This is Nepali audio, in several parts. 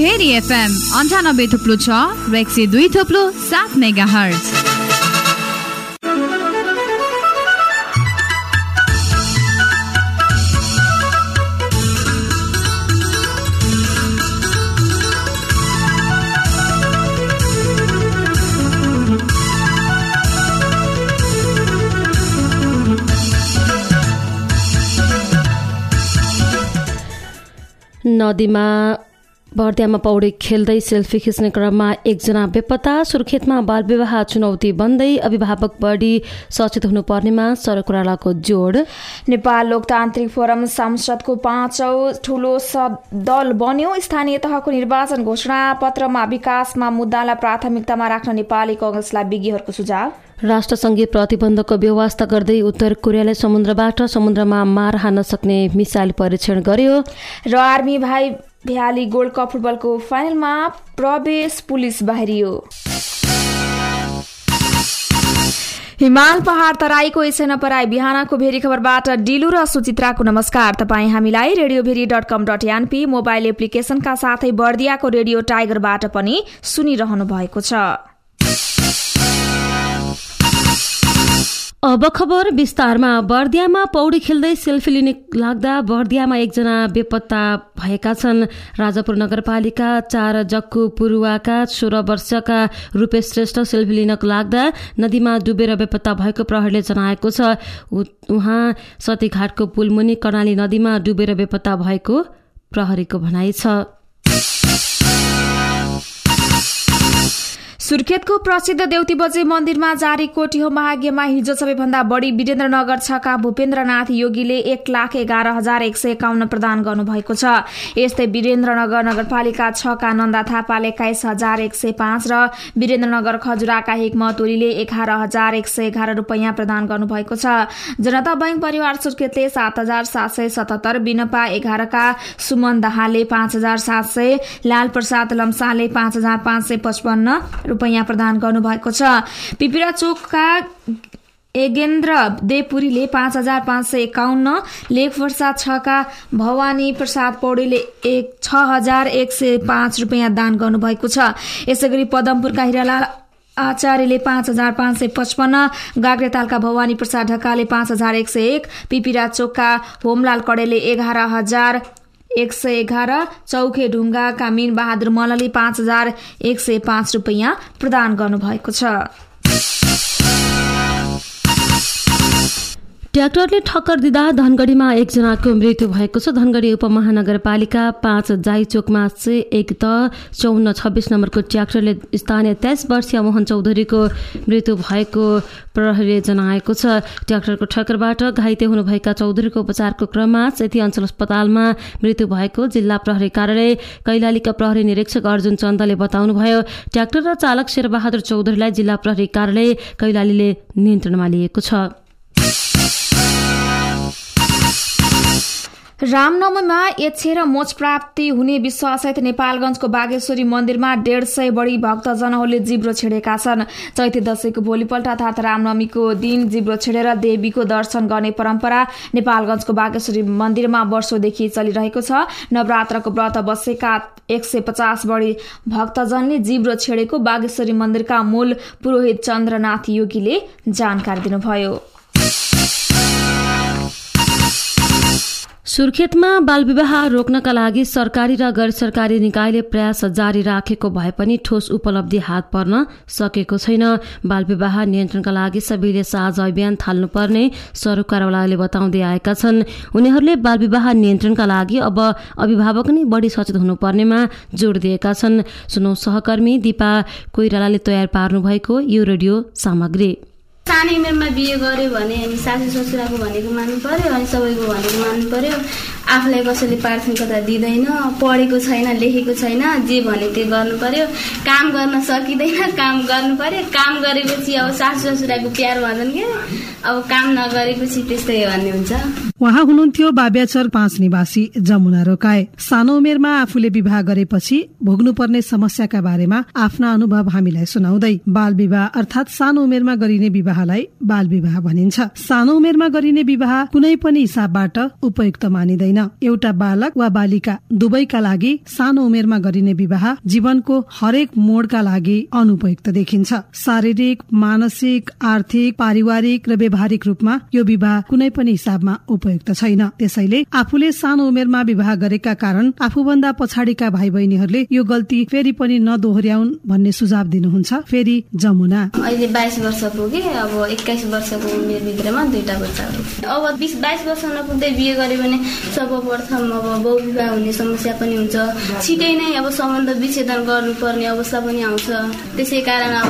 भेरी FM 98.6 र 102.7 मेगाहर्ज। नदीमा बर्दियामा पौडी खेल्दै सेल्फी खिच्ने क्रममा एकजना बेपत्ता। सुर्खेतमा बालविवाह चुनौती बन्दै अभिभावक बढी सचेत हुनुपर्नेमा सरकारको जोड। नेपाल लोकतान्त्रिक फोरम संसदको 5औं ठूलो दल बन्यो। स्थानीय तहको निर्वाचन घोषणा पत्रमा विकासमा मुद्दालाई प्राथमिकतामा राख्न नेपाली कांग्रेसलाई विज्ञहरूको सुझाव। राष्ट्रसङ्घीय प्रतिबन्धको व्यवस्था गर्दै उत्तर कोरियाले समुद्रबाट समुद्रमा मार हान्न सक्ने मिसाइल परीक्षण गर्यो। र आर्मी भाइ भ्याली गोल्ड कप फुटबलको फाइनलमा प्रवेश पुलिस बाहिरियो। हिमाल पहाड तराईको यसै नपराई बिहानको भेरी खबरबाट डिलु र सुचित्राको नमस्कार। तपाईँ हामीलाई radioveri.com.np मोबाइल एप्लिकेशनका साथै बर्दियाको रेडियो टाइगरबाट पनि सुनिरहनु भएको छ। अब खबर विस्तारमा। बर्दियामा पौडी खेल्दै सेल्फी लिने लाग्दा बर्दियामा एकजना बेपत्ता भएका छन्। राजापुर नगरपालिका 4 जक्कु पुरुवाका 16 वर्षका रूपेश श्रेष्ठ सेल्फी लिनको लाग्दा नदीमा डुबेर बेपत्ता भएको प्रहरीले जनाएको छ। उहाँ सतीघाटको पुलमुनि कर्णाली नदीमा डुबेर बेपत्ता भएको प्रहरीको भनाइ छ। सुर्खेतको प्रसिद्ध देउती बजे मन्दिरमा जारी कोटिहो महायज्ञमा हिजो सबैभन्दा बढी वीरेन्द्रनगर 6 का भूपेन्द्रनाथ योगीले 1,11,151 प्रदान गर्नुभएको छ। यस्तै वीरेन्द्रनगर नगरपालिका 6 का नन्दा थापाले 21,105 र वीरेन्द्रनगर खजुराका हिक्मत ओलीले 11,111 रुपैयाँ प्रदान गर्नुभएको छ। जनता बैंक परिवार सुर्खेतले 7,777, बिनपा 11 का सुमन दाहालले 5,700, लाल प्रसाद लम्साले 5,555 रुपैयाँ प्रदान गर्नुभएको छ। पिपिरा चोकका एगेन्द्र देपुरीले 5,551, लेखवर्षा 6 का भवानी प्रसाद पौडेलले 6,105 रुपैयाँ दान गर्नुभएको छ। यसैगरी पदमपुरका हिरालाल आचार्यले 5,555, गाग्रेतालका भवानी प्रसाद ढकालले 5,101, पिपिरा चोकका होमलाल कडेलले 11,111, चौखे ढुङ्गाका मीन बहादुर मल्लले 5,105 रुपैयाँ प्रदान गर्नुभएको छ। ट्र्याक्टरले ठक्कर दिँदा धनगढीमा एकजनाको मृत्यु भएको छ। धनगढी उपमहानगरपालिका 5 जाइचोकमा 1/5426 नम्बरको ट्र्याक्टरले स्थानीय 23 वर्षीय मोहन चौधरीको मृत्यु भएको प्रहरीले जनाएको छ। ट्र्याक्टरको ठक्करबाट घाइते हुनुभएका चौधरीको उपचारको क्रममा सेती अञ्चल अस्पतालमा मृत्यु भएको जिल्ला प्रहरी कार्यालय कैलालीका प्रहरी निरीक्षक अर्जुन चन्दले बताउनुभयो। ट्र्याक्टर र चालक शेरबहादुर चौधरीलाई जिल्ला प्रहरी कार्यालय कैलालीले नियन्त्रणमा लिएको छ। रामनवमीमा एच्छे र मोक्ष प्राप्ति हुने विश्वाससहित नेपालगञ्जको बागेश्वरी मन्दिरमा 150 बढी भक्तजनहरूले जिब्रो छेडेका छन्। चैते दशैंको भोलिपल्ट अर्थात् रामनवमीको दिन जिब्रो छेडेर देवीको दर्शन गर्ने परम्परा नेपालगञ्जको बागेश्वरी मन्दिरमा वर्षौंदेखि चलिरहेको छ। नवरात्रको व्रत बसेका 150 बढी भक्तजनले जिब्रो छेडेको बागेश्वरी मन्दिरका मूल पुरोहित चन्द्रनाथ योगीले जानकारी दिनुभयो। सुर्खेतमा बालविवाह रोक्नका लागि सरकारी र गैर सरकारी निकायले प्रयास जारी राखेको भए पनि ठोस उपलब्धि हात पर्न सकेको छैन। बालविवाह नियन्त्रणका लागि सबैले साझा अभियान थाल्नुपर्ने सरकारवालाले बताउँदै आएका छन्। उनीहरूले बालविवाह नियन्त्रणका लागि अब अभिभावक नै बढी सचेत हुनुपर्नेमा जोड दिएका छन्। सुनौ सहकर्मी दिपा कोइरालाले तयार पार्नु भएको यो रेडियो सामग्री। सानै उमेरमा बिहे गर्यो भने अनि सासू ससुराको भनेको मान्नु पर्यो अनि सबैको भनेको मान्नु पर्यो। आफूलाई कसैले प्राथमिकता दिँदैन, पढेको छैन, लेखेको छैन, जे भने त्यो गर्नु पर्यो। काम गर्न सकिँदैन, काम गर्नु पर्यो। काम गरेपछि अब सासू ससुराको प्यार भन्छन् के, अब काम नगरेपछि त्यस्तै भन्ने हुन्छ। उहाँ हुनुहुन्थ्यो बाब्याचर 5 निवासी जमुना रोकाए। सानो उमेरमा आफूले विवाह गरेपछि भोग्नुपर्ने समस्याका बारेमा आफ्ना अनुभव हामीलाई सुनाउँदै बाल विवाह अर्थात सानो उमेरमा गरिने विवाहलाई बाल विवाह भनिन्छ। सानो उमेरमा गरिने विवाह कुनै पनि हिसाबबाट उपयुक्त मानिँदैन। छैन। एउटा बालक वा बालिका दुवैका लागि सानो उमेरमा गरिने विवाह जीवनको हरेक मोडका लागि अनुपयुक्त देखिन्छ। शारीरिक, मानसिक, आर्थिक, पारिवारिक र व्यवहारिक रूपमा यो विवाह कुनै पनि हिसाबमा उपयुक्त छैन। त्यसैले आफूले सानो उमेरमा विवाह गरेका कारण आफूभन्दा पछाडिका भाइ बहिनीहरूले यो गल्ती फेरि पनि नदोहोर्याउन् भन्ने सुझाव दिनुहुन्छ। फेरि जमुना, अहिले 22 वर्ष पुगे, अब 21 वर्षको उमेर भित्रमा 2टा बच्चाहरू। अब 20-22 वर्ष नपुग्दै बिहे गर्यो भने सर्वप्रथम अब बहुविवाह हुने समस्या पनि हुन्छ। छिटै नै अब सम्बन्ध विच्छेदन गर्नुपर्ने अवस्था पनि आउँछ। त्यसै कारण अब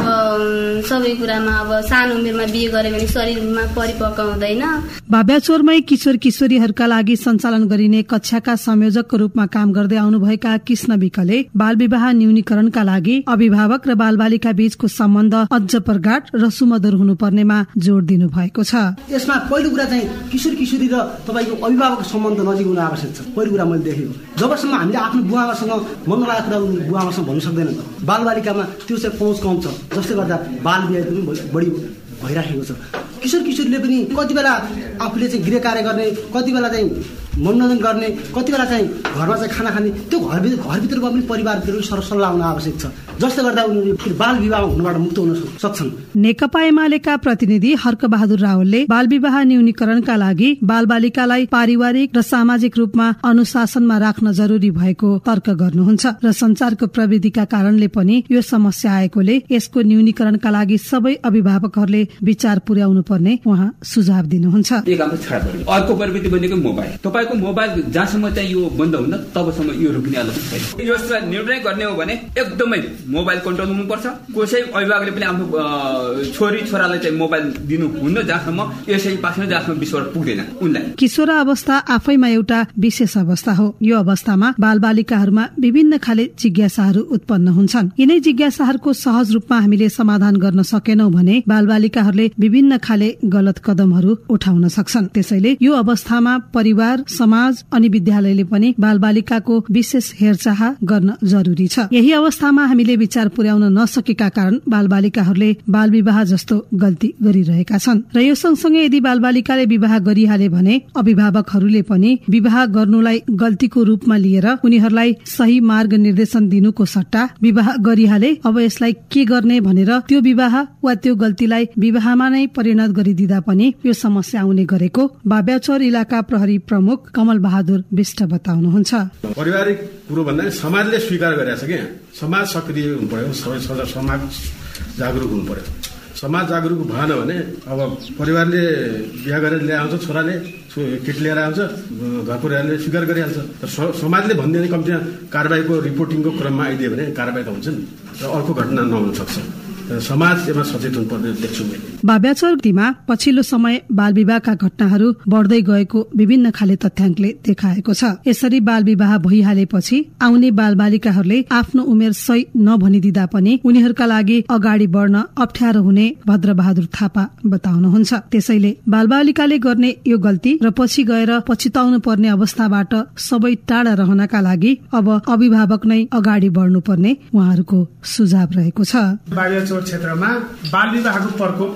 सबै कुरामा अब सानो उमेरमा बिहे गर्यो भने शरीरमा परिपक्व हुँदैन। बाब्याचोरमै किशोर किशोरीहरूका लागि सञ्चालन गरिने कक्षाका संयोजकको रूपमा काम गर्दै आउनुभएका कृष्ण विकले बाल विवाह न्यूनीकरणका लागि अभिभावक र बालबालिका बीचको सम्बन्ध अझ प्रगाढ र सुमधुर हुनुपर्नेमा जोड़ दिनु भएको छ। यसमा पहिलो कुरा चाहिँ किशोर किशोरी र तपाईको अभिभावकको सम्बन्ध नजिक हुन आवश्यक छ। पहिलो कुरा मैले देखेको, जबसम्म हामीले आफ्नो बुवाआमासँग मन नलागेको कुरा बुवाआमासँग भन्न सक्दैन। बालबालिकामा त्यो चाहिँ पहुँच कम छ, जसले गर्दा बाल विवाह पनि बढी भइराखेको छ। किशोर किशोरीले पनि कति बेला आफूले चाहिँ गृह कार्य गर्ने, कति बेला चाहिँ मनोरञ्जन गर्ने, कति बेला चाहिँ घरमा चाहिँ खाना खाने, त्यो घरभित्रको पनि परिवारभित्र सल्लाह हुन आवश्यक छ, जसले गर्दा उनीहरू बाल विवाह हुनबाट मुक्त हुन सक्छन्। नेकपा एमालेका प्रतिनिधि हर्कबहादुर रावलले बाल विवाह न्यूनीकरणका लागि बालबालिकालाई पारिवारिक र सामाजिक रूपमा अनुशासनमा राख्न जरुरी भएको तर्क गर्नुहुन्छ र संचारको प्रविधिका कारणले पनि यो समस्या आएकोले यसको न्यूनीकरणका लागि सबै अभिभावकहरूले विचार पुर्याउनु पर्ने उहाँ सुझाव दिनुहुन्छ। अर्को प्रविधि भनेको मोबाइल। तपाईँको मोबाइल जहाँसम्म चाहिँ यो बन्द हुन्न तबसम्म यो रुक्ने आलो छैन। यसलाई निर्णय गर्ने हो भने एकदमै मोबाइल कन्ट्रोल हुनुपर्छ। कसै अभिभावकले पनि आफ्नो छोरी छोरालाई चाहिँ मोबाइल दिनु हुन्न जहाँसम्म यसै पासमा जहाँसम्म 20 वर्ष पुग्दैन उनलाई। किशोर अवस्था आफैमा एउटा विशेष अवस्था हो। यो अवस्थामा बालबालिकाहरूमा विभिन्न खाले जिज्ञासाहरू उत्पन्न हुन्छन्। यिनै जिज्ञासाहरूको सहज रूपमा हामीले समाधान गर्न सकेनौं भने बालबालिकाहरूले विभिन्न खाले गलत कदमहरू उठाउन सक्छन्। त्यसैले यो अवस्थामा परिवार, समाज अनि विद्यालयले पनि बालबालिकाको विशेष हेरचाह गर्न जरुरी छ। यही अवस्थामा हामीले विचार पुर्याउन नसकेका कारण बालबालिकाहरूले बाल विवाह जस्तो गल्ती गरिरहेका छन् र यो सँगसँगै यदि बालबालिकाले विवाह गरिहाले भने अभिभावकहरूले पनि विवाह गर्नुलाई गल्तीको रूपमा लिएर उनीहरूलाई सही मार्ग निर्देशन दिनुको सट्टा विवाह गरिहाले अब यसलाई के गर्ने भनेर त्यो विवाह वा त्यो गल्तीलाई विवाहमा नै परिणत गरिदिँदा पनि यो समस्या आउने गरेको बाब्याचोर इलाका प्रहरी प्रमुख कमल बहादुर विष्ट बताउनुहुन्छ। पारिवारिक कुरो भन्दा समाजले स्वीकार गरेछ कि समाज सक्रिय हुनु पर्यो, समाज जागरुक हुनु पर्यो। समाज जागरुक भएन भने अब परिवारले बिहा गरेर ल्याउँछ, छोराले केटी लिएर आउँछ, घर परिवारले स्वीकार गरिहाल्छ। समाजले भन्दैन कम्तीमा कारबाहीको रिपोर्टिङको क्रममा आइदियो भने कारबाही त हुन्छ नि र अर्को घटना नहुन सक्छ। समाज यसमा सचेत हुनुपर्ने देख्छु मैले। बाब्याचोरतीमा पछिल्लो समय बाल विवाहका घटनाहरू बढ्दै गएको विभिन्न खाले तथ्याङ्कले देखाएको छ। यसरी बाल विवाह भइहालेपछि आउने बालबालिकाहरूले आफ्नो उमेर सही नभनिदिँदा पनि उनीहरूका लागि अगाडि बढ्न अप्ठ्यारो हुने भद्रबहादुर थापा बताउनुहुन्छ। त्यसैले बालबालिकाले गर्ने यो गल्ती र पछि गएर पछिताउनु पर्ने अवस्थाबाट सबै टाढा रहनका लागि अब अभिभावक नै अगाडि बढ्नुपर्ने उहाँहरूको सुझाव रहेको छ। क्षेत्रमा बाल विवाहको प्रकोप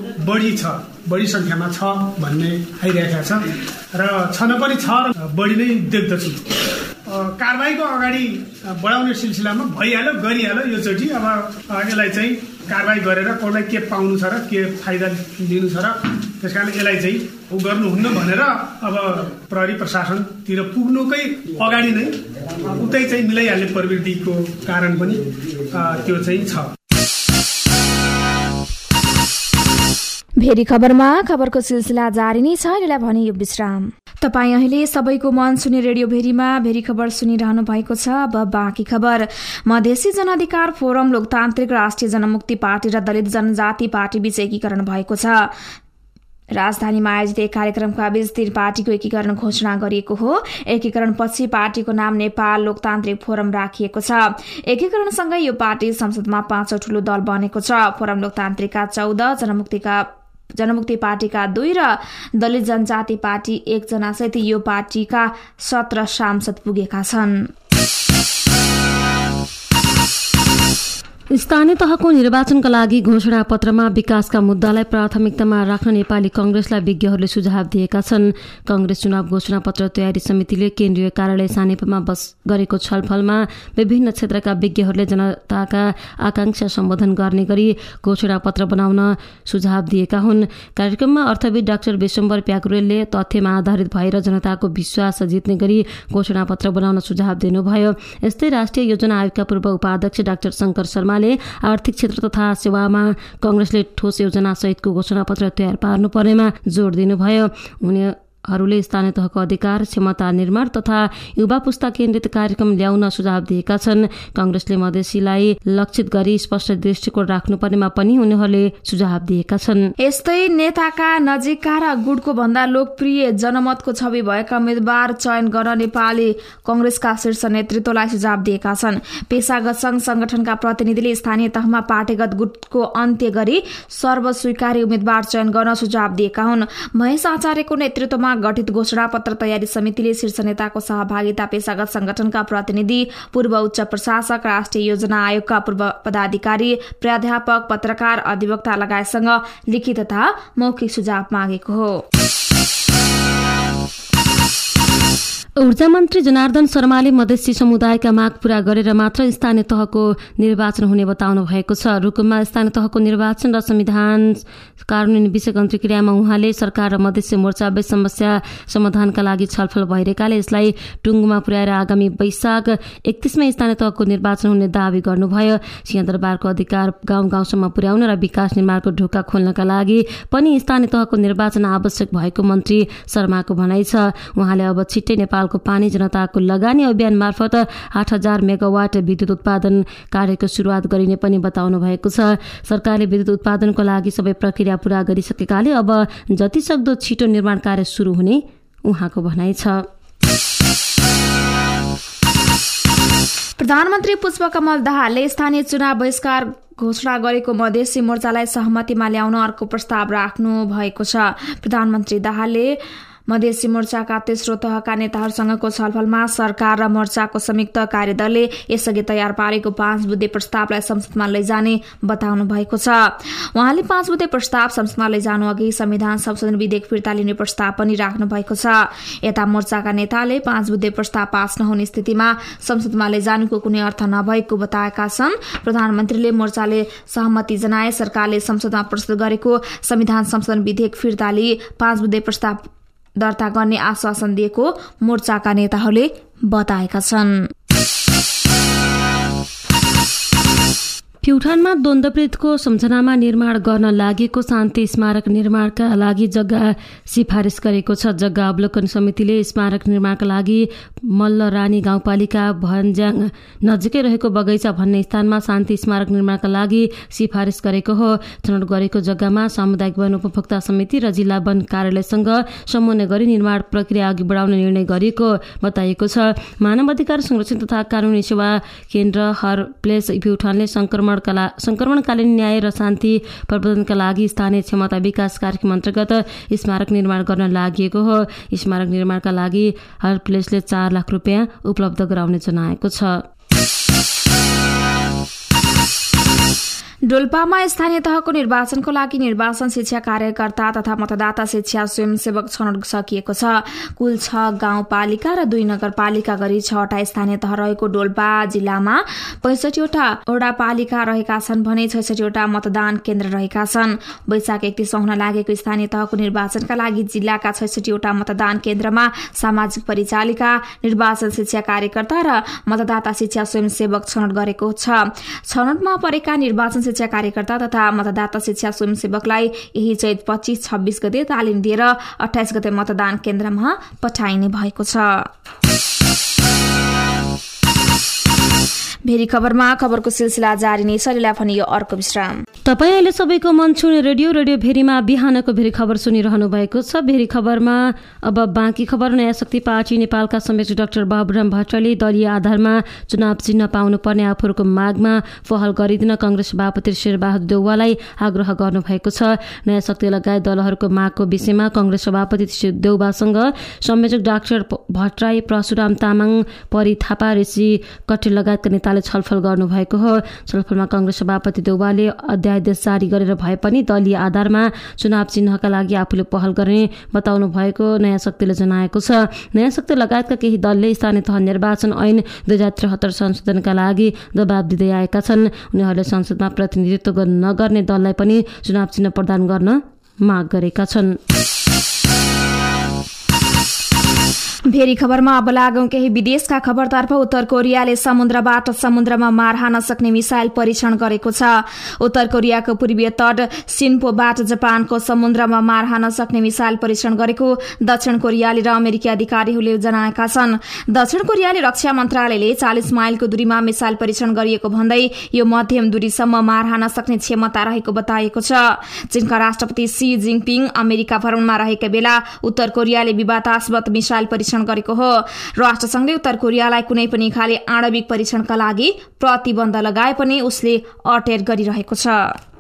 बढी संख्यामा छ भन्ने आइरहेका छ र छन पनि छ र बढी नै देख्दछु। कारबाहीको अगाडि बढाउने सिलसिलामा भइहाल्यो, गरिहाल्यो यो चोटि। अब यसलाई चाहिँ कारबाही गरेर कसलाई के पाउनु छ र के फाइदा दिनु छ र त्यसकारण यसलाई चाहिँ गर्नुहुन्न भनेर अब प्रहरी प्रशासनतिर पुग्नुकै अगाडि नै उतै चाहिँ मिलाइहाल्ने प्रवृत्तिको कारण पनि त्यो चाहिँ छ। भेरी खबरमा खबरको सिलसिला जारी नै छ। यसलाई भने यो विश्राम। तपाईँ अहिले सबैको मन सुने रेडियो भेरीमा भेरी खबर सुनिरहनु भएको छ। अब बाँकी खबर। मधेसी जनअधिकार फोरम, लोकतान्त्रिक राष्ट्रिय जनमुक्ति पार्टी र दलित जनजाति पार्टी बीच एकीकरण भएको छ। राजधानीमा आयोजित एक कार्यक्रमका बीच तीन पार्टीको एकीकरण घोषणा गरिएको हो। एकीकरण पछि पार्टीको नाम नेपाल लोकतान्त्रिक फोरम राखिएको छ। एकीकरणसँगै यो पार्टी संसदमा 5औं ठूलो दल बनेको छ। फोरम लोकतान्त्रिकका 14, जनमुक्ति पार्टीका 2 र दलित जनजाति पार्टी 1 जना सहित यो पार्टीका 17 सांसद पुगेका छन्। स्थानीय तहको निर्वाचनका लागि घोषणा पत्रमा विकासका मुद्दालाई प्राथमिकतामा राख्न नेपाली कांग्रेसलाई विज्ञहरूले सुझाव दिएका छन्। कांग्रेस चुनाव घोषणा पत्र तयारी समितिले केन्द्रीय कार्यालय सानेपामा गरेको छलफलमा विभिन्न क्षेत्रका विज्ञहरूले जनताका आकांक्षा सम्बोधन गर्ने गरी घोषणा पत्र बनाउन सुझाव दिएका हुन्। कार्यक्रममा अर्थविद डाक्टर विश्वम्बर प्याकुरेलले तथ्यमा आधारित भएर जनताको विश्वास जित्ने गरी घोषणा पत्र बनाउन सुझाव दिनुभयो। यस्तै राष्ट्रिय योजना आयोगका पूर्व उपाध्यक्ष डाक्टर शंकर शर्माले आर्थिक क्षेत्र तथा सेवामा कांग्रेसले ठोस योजना सहितको घोषणापत्र तयार पार्नुपर्नेमा जोड दिनुभयो। उनीहरूले स्थानीय तहको अधिकार क्षमता निर्माण तथा युवा पुस्ता केन्द्रित कार्यक्रम ल्याउन सुझाव दिएका छन्। कांग्रेसले मधेसीलाई लक्षित गरी स्पष्ट दृष्टिकोण राख्नुपर्नेमा पनि उनीहरूले सुझाव दिएका छन्। यस्तै नेताका नजिकका र गुटको भन्दा लोकप्रिय जनमतको छवि भएका उम्मेद्वार चयन गर्न नेपाली कांग्रेसका शीर्ष नेतृत्वलाई सुझाव दिएका छन्। पेशागत संघ संगठनका प्रतिनिधिले स्थानीय तहमा पार्टीगत गुटको अन्त्य गरी सर्वस्वीकारी उम्मेद्वार चयन गर्न सुझाव दिएका हुन्। महेश आचार्यको नेतृत्वमा गठित घोषणा पत्र तयारी समितिले शीर्ष नेताको सहभागिता, पेशागत संगठनका प्रतिनिधि, पूर्व उच्च प्रशासक, राष्ट्रिय योजना आयोगका पूर्व पदाधिकारी, प्राध्यापक, पत्रकार, अधिवक्ता लगायतसँग लिखित तथा मौखिक सुझाव मागेको हो। ऊर्जा मन्त्री जनार्दन शर्माले मधेसी समुदायका माग पूरा गरेर मात्र स्थानीय तहको निर्वाचन हुने बताउनु भएको छ। रुकुममा स्थानीय तहको निर्वाचन र संविधान कार्यान्वयन विषयक अन्तर्क्रियामा उहाँले सरकार र मधेसी मोर्चाबीच समस्या समाधानका लागि छलफल भइरहेकाले यसलाई टुङ्गोमा पुर्याएर आगामी वैशाख 31मा स्थानीय तहको निर्वाचन हुने दावी गर्नुभयो। सिंहदरबारको अधिकार गाउँ गाउँसम्म पुर्याउन र विकास निर्माणको ढोका खोल्नका लागि पनि स्थानीय तहको निर्वाचन आवश्यक भएको मन्त्री शर्माको भनाइ छ। उहाँले अब छिट्टै नेपालको पानी जनताको लगानी अभियान मार्फत 8000 मेगावाट विद्युत उत्पादन कार्यको सुरुवात गरिने पनि बताउनु भएको छ। सरकारले विद्युत उत्पादनको लागि सबै प्रक्रिया पूरा गरिसकेकाले अब जतिसक्दो छिटो निर्माण कार्य सुरु हुने उहाँको भनाइ छ। प्रधानमन्त्री पुष्पकमल दाहालले स्थानीय चुनाव बहिष्कार घोषणा गरेको मधेसी मोर्चालाई सहमतिमा ल्याउन अर्को प्रस्ताव राख्नु भएको छ। प्रधानमन्त्री दाहालले मधेसी मोर्चाका तेस्रो तहका नेताहरूसँगको छलफलमा सरकार र मोर्चाको संयुक्त कार्यदलले यसअघि तयार पारेको 5 बुँदे प्रस्तावलाई संसदमा लैजाने बताउनु भएको छ। उहाँले 5 बुँदे प्रस्ताव संसदमा लैजानु अघि संविधान संशोधन विधेयक फिर्ता लिने प्रस्ताव पनि राख्नु भएको छ। यता मोर्चाका नेताले 5 बुँदे प्रस्ताव पास नहुने स्थितिमा संसदमा लैजानुको कुनै अर्थ नभएको बताएका छन्। प्रधानमन्त्रीले मोर्चाले सहमति जनाए सरकारले संसदमा प्रस्तुत गरेको संविधान संशोधन विधेयक फिर्ता लिई 5 बुँदे प्रस्ताव दर्ता गर्ने आश्वासन दिएको मोर्चाका नेताहरूले बताएका छन्। प्युठानमा द्वन्द्वपीडितको सम्झनामा निर्माण गर्न लागेको शान्ति स्मारक निर्माणका लागि जग्गा सिफारिस गरेको छ। जग्गा अवलोकन समितिले स्मारक निर्माणका लागि मल्ल रानी गाउँपालिका भन्ज्याङ नजिकै रहेको बगैँचा भन्ने स्थानमा शान्ति स्मारक निर्माणका लागि सिफारिस गरेको हो। छनौट गरेको जग्गामा सामुदायिक वन उपभोक्ता समिति र जिल्ला वन कार्यालयसँग समन्वय गरी निर्माण प्रक्रिया अघि बढाउने निर्णय गरिएको बताइएको छ। मानव अधिकार संरक्षण तथा कानूनी सेवा केन्द्र हर प्लेस प्युठानले संक्रमणकालीन न्याय र शान्ति प्रवर्धनका लागि स्थानीय क्षमता विकास कार्यक्रम अन्तर्गत स्मारक निर्माण गर्न लागि हो। स्मारक निर्माणका लागि हर प्लेसले 4 लाख रुपियाँ उपलब्ध गराउने जनाएको छ। डोल्पामा स्थानीय तहको निर्वाचनको लागि निर्वाचन शिक्षा कार्यकर्ता तथा मतदाता शिक्षा स्वयंसेवक छनौट सकिएको छ। कुल 6 गाउँपालिका र 2 नगरपालिका गरी 6वटा स्थानीय तह रहेको डोल्पा जिल्लामा 65वटा वडापालिका रहेका छन् भने 66वटा मतदान केन्द्र रहेका छन्। वैशाख 31 हुन लागेको स्थानीय तहको निर्वाचनका लागि जिल्लाका 66वटा मतदान केन्द्रमा सामाजिक परिचालिका, निर्वाचन शिक्षा कार्यकर्ता र मतदाता शिक्षा स्वयंसेवक छनौट गरेको छ। छनौटमा परेका निर्वाचन शिक्षा कार्यकर्ता तथा मतदाता शिक्षा स्वयंसेवकलाई यही चैत 25-26 गते तालिम दिएर 28 गते मतदान केन्द्रमा पठाइने भएको छ। भेरी खबरमा खबरको सिलसिला जारी नै छ। भने यो अर्को विश्राम। तपाईँ अहिले सबैको मन छुने रेडियो भेरीमा बिहानको भेरी खबर सुनिरहनु भएको छ। भेरी खबरमा अब बाँकी खबर। नयाँ शक्ति पार्टी नेपालका संयोजक डाक्टर बाबुराम भट्टराईले दलीय आधारमा चुनाव चिन्ह पाउनुपर्ने आफूहरूको मागमा पहल गरिदिन कांग्रेस सभापति शेरबहादुर देउवालाई आग्रह गर्नुभएको छ। नयाँ शक्ति लगायत दलहरूको मागको विषयमा कांग्रेस सभापति देउवासँग संयोजक डाक्टर भट्टराई, परशुराम तामाङ, परी थापा, ऋषि कटेल लगायतका नेता संस्थाले छलफल गर्नुभएको हो। छलफलमा कांग्रेस सभापति देउवाले अध्यादेश जारी गरेर भए पनि दलीय आधारमा चुनाव चिन्हका लागि आफूले पहल गर्ने बताउनु भएको नयाँ शक्तिले जनाएको छ। नयाँ शक्ति लगायतका केही दलले स्थानीय तह निर्वाचन ऐन 2073 संशोधनका लागि दबाब दिँदै आएका छन्। उनीहरूले संसदमा प्रतिनिधित्व नगर्ने दललाई पनि चुनाव चिन्ह प्रदान गर्न माग गरेका छन्। भेरी खबरमा अब लागौं केही विदेशका खबरतर्फ। उत्तर कोरियाले समुद्रबाट समुद्रमा मार हान सक्ने मिसाइल परीक्षण गरेको छ। उत्तर कोरियाको पूर्वीय तट सिन्पोबाट जापानको समुद्रमा मार हान सक्ने मिसाइल परीक्षण गरेको दक्षिण कोरियाली र अमेरिकी अधिकारीहरूले जनाएका छन्। दक्षिण कोरियाली रक्षा मन्त्रालयले 40 माइलको दूरीमा मिसाइल परीक्षण गरिएको भन्दै यो मध्यम दूरीसम्म मार हान सक्ने क्षमता रहेको बताएको छ। चीनका राष्ट्रपति सी जिङपिङ अमेरिका भ्रमणमा रहेका बेला उत्तर कोरियाले विवादास्पद मिसाइल परीक्षण गरेको हो। राष्ट्रसंघले उत्तर कोरियालाई कुनै पनि खाले आणविक परीक्षणका लागि प्रतिबन्ध लगाए पनि उसले अटेर गरिरहेको छ।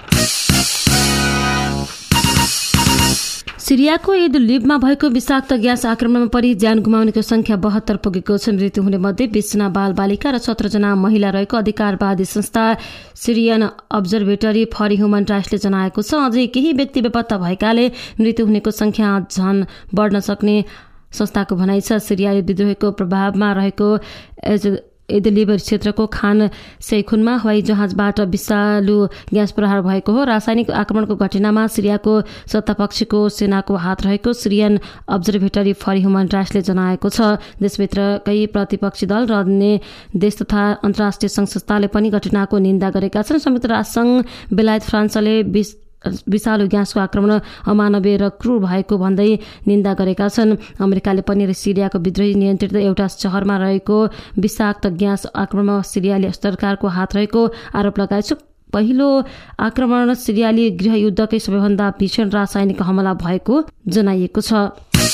सिरियाको इदलिबमा भएको विषाक्त ग्यास आक्रमणमा परि ज्यान गुमाउनेको संख्या 72 पुगेको छ। मृत्यु हुने मध्ये 20 जना बालबालिका र 17 जना महिला रहेको अधिकारवादी संस्था सिरियन अब्जर्भेटरी फर ह्युमन राइट्सले जनाएको छ। अझै केही व्यक्ति बेपत्ता भएकाले मृत्यु हुनेको संख्या झन बढ्न सक्ने संस्थाको भनाइ छ। सिरियाली विद्रोहको प्रभावमा रहेको इदलिब क्षेत्रको खान सेखुनमा हवाई जहाजबाट विषालु ग्यास प्रहार भएको हो। रासायनिक आक्रमणको घटनामा सिरियाको सत्तापक्षको सेनाको हात रहेको सिरियन अब्जर्भेटरी फर ह्युमन राइट्सले जनाएको छ। देशभित्रकै प्रतिपक्षी दल र अन्य देश तथा अन्तर्राष्ट्रिय संघ संस्थाले पनि घटनाको निन्दा गरेका छन्। संयुक्त राष्ट्रसंघ, बेलायत, फ्रान्सले विषालु ग्यासको आक्रमण अमानवीय र क्रूर भएको भन्दै निन्दा गरेका छन्। अमेरिकाले पनि सिरियाको विद्रोही नियन्त्रित एउटा शहरमा रहेको विषाक्त ग्यास आक्रमणमा सिरियाली सरकारको हात रहेको आरोप लगाएको छ। पहिलो आक्रमण सिरियाली गृहयुद्धकै सबैभन्दा भीषण रासायनिक हमला भएको जनाइएको छ।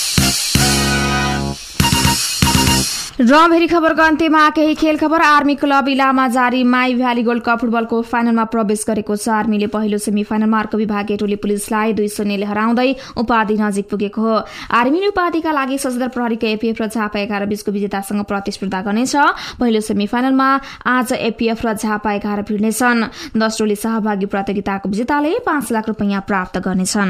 र भेरी खबरको अन्त्यमा केही खेल खबर। आर्मी क्लब इलामा जारी माई भ्याली गोल्ड कप फुटबलको फाइनलमा प्रवेश गरेको छ। आर्मीले पहिलो सेमी फाइनलमा अर्को विभागीय टोली पुलिसलाई 2-0 ले हराउँदै उपाधि नजिक पुगेको हो। आर्मीले उपाधिका लागि सशस्त्र प्रहरीको एपीएफ र झापा 11 बीचको विजेतासँग प्रतिस्पर्धा गर्नेछ। पहिलो सेमी फाइनलमा आज एपीएफ र झापा 11 भिड्नेछन्। 10 टोली सहभागी प्रतियोगिताको विजेताले 5 लाख रुपैयाँ प्राप्त गर्नेछन्।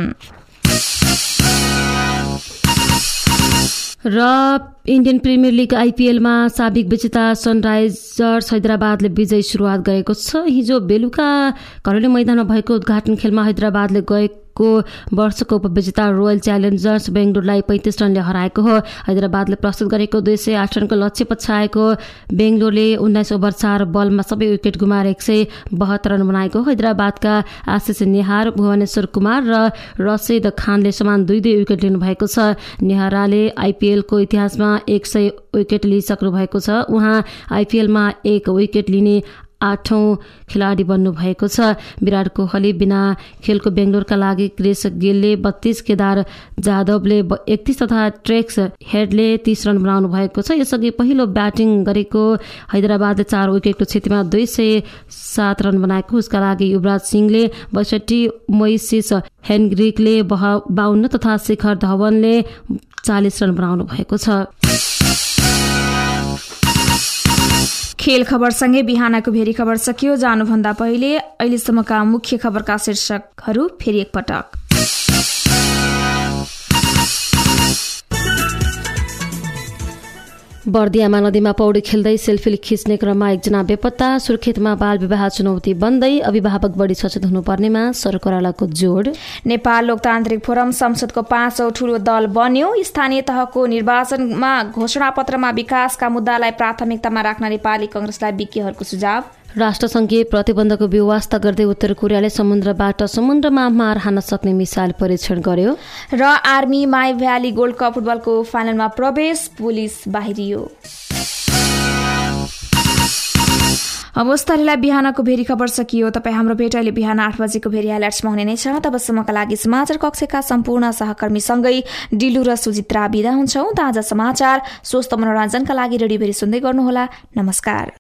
र इन्डियन प्रिमियर लिग आइपीएलमा साबिक विजेता सनराइजर्स हैदराबादले विजयी सुरुवात गरेको छ। हिजो बेलुका घरेलु मैदानमा भएको उद्घाटन खेलमा हैदराबादले गएको वर्षको उपविजेता रोयल च्यालेन्जर्स बेङ्गलोरलाई 35 रनले हराएको हो। हैदराबादले प्रस्तुत गरेको 208 रनको लक्ष्य पछ्याएको बेङ्गलोरले 19 ओभर 4 बलमा सबै विकेट गुमाएर 172 रन बनाएको। हैदराबादका आशिष नेहार, भुवनेश्वर कुमार र रसिद खानले समान 2-2 विकेट लिनुभएको छ। नेहराले आइपीएलको इतिहासमा 100 विकेट लिइसक्नु भएको छ। उहाँ आइपीएलमा 1 विकेट लिने 8औं खेलाडी बन्नु भएको छ। विराट कोहली बिना खेलको बेङ्गलोरका लागि क्रिस गेलले 32, केदार जाधवले 31 तथा ट्रेक्स हेडले 30 रन बनाउनु भएको छ। यसअघि पहिलो ब्याटिङ गरेको हैदराबादले 4 विकेटको क्षतिमा 207 रन बनाएको। उसका लागि युवराज सिंहले 62, मोइसिस हेनग्रिकले 52 तथा शिखर धवनले 40 रन बनाउनु भएको छ। खेल खबरसँगै बिहानको भेरी खबर सकियो। जानुभन्दा पहिले अहिलेसम्मका मुख्य खबरका शीर्षकहरू फेरि एकपटक। बर्दियामा नदीमा पौडी खेल्दै सेल्फी खिच्ने क्रममा एकजना बेपत्ता। सुर्खेतमा बाल विवाह चुनौती बन्दै अभिभावक बढी सचेत हुनुपर्नेमा सरकारको जोड। नेपाल लोकतान्त्रिक फोरम संसदको 5औं ठूलो दल बन्यो। स्थानीय तहको निर्वाचनमा घोषणापत्रमा विकासका मुद्दालाई प्राथमिकतामा राख्न नेपाली कांग्रेसलाई विज्ञहरूको सुझाव। राष्ट्रसंघीय प्रतिबन्धको व्यवस्था गर्दै उत्तर कोरियाले समुद्रबाट समुद्रमा मार हान्न सक्ने मिसाइल परीक्षण गर्यो। र Army Mai Valley Gold Cup फुटबलको फाइनलमा प्रवेश, पुलिस बाहिरियो। अवस्थालाई बिहानको भेरी खबर सकियो। तपाईँ हाम्रो भेट अहिले बिहान 8 बजेको भेरी हाइलाइट्समा हुने नै छ। तबसम्मका लागि समाचार कक्षका सम्पूर्ण सहकर्मीसँगै डिलु र सुजित्रा बिदा हुन्छौं। ताजा समाचार, स्वस्थ मनोरञ्जनका लागि रेडियो भेरी सुन्दै गर्नुहोला। नमस्कार।